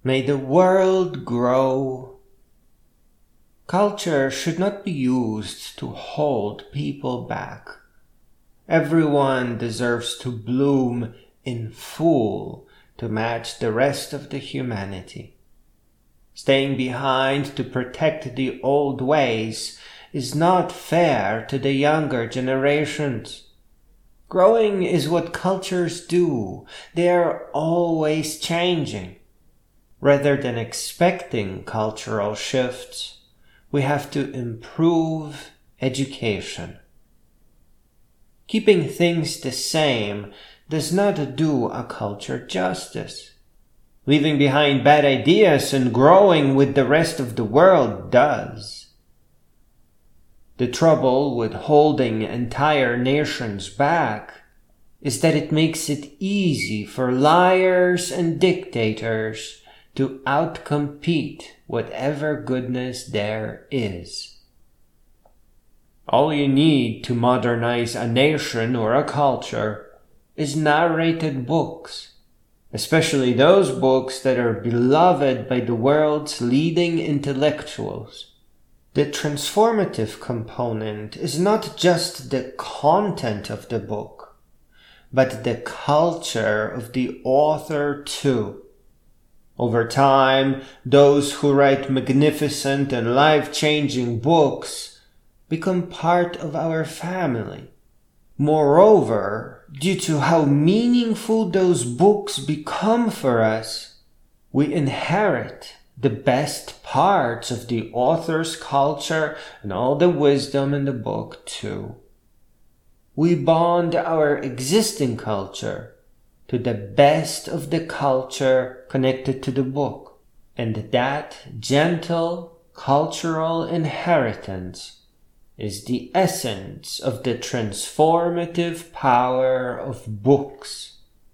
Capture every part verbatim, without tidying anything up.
May the world grow. Culture should not be used to hold people back. Everyone deserves to bloom in full to match the rest of the humanity. Staying behind to protect the old ways is not fair to the younger generations. Growing is what cultures do. They are always changing. Rather than expecting cultural shifts, we have to improve education. Keeping things the same does not do a culture justice. Leaving behind bad ideas and growing with the rest of the world does. The trouble with holding entire nations back is that it makes it easy for liars and dictators to outcompete whatever goodness there is. All you need to modernize a nation or a culture is narrated books, especially those books that are beloved by the world's leading intellectuals. The transformative component is not just the content of the book, but the culture of the author too. Over time, those who write magnificent and life-changing books become part of our family. Moreover, due to how meaningful those books become for us, we inherit the best parts of the author's culture and all the wisdom in the book too. We bond our existing culture to the best of the culture connected to the book, and that gentle cultural inheritance is the essence of the transformative power of books.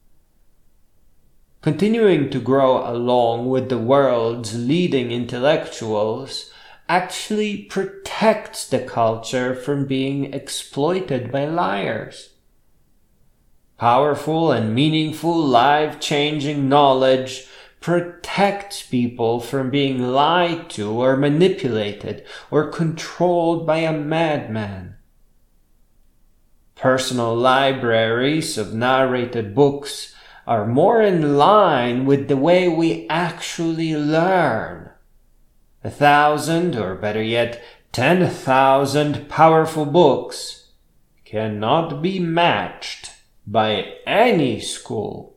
Continuing to grow along with the world's leading intellectuals actually protects the culture from being exploited by liars. Powerful and meaningful, life-changing knowledge protects people from being lied to or manipulated or controlled by a madman. Personal libraries of narrated books are more in line with the way we actually learn. A thousand, or better yet, ten thousand powerful books cannot be matched by any school.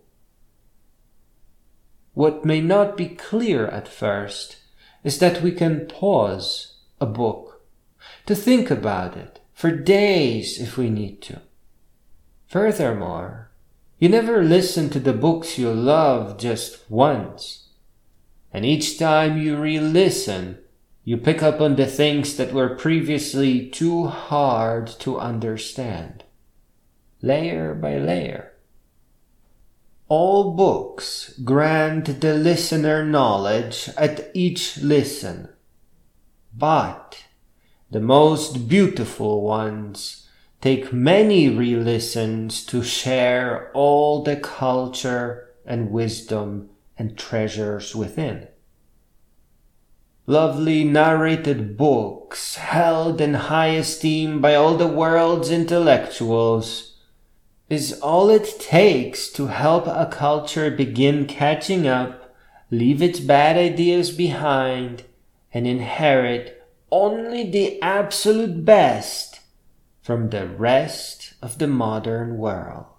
What may not be clear at first is that we can pause a book to think about it for days if we need to. Furthermore, you never listen to the books you love just once. And each time you re-listen, you pick up on the things that were previously too hard to understand, layer by layer. All books grant the listener knowledge at each listen, but the most beautiful ones take many re-listens to share all the culture and wisdom and treasures within. Lovely narrated books held in high esteem by all the world's intellectuals is all it takes to help a culture begin catching up, leave its bad ideas behind, and inherit only the absolute best from the rest of the modern world.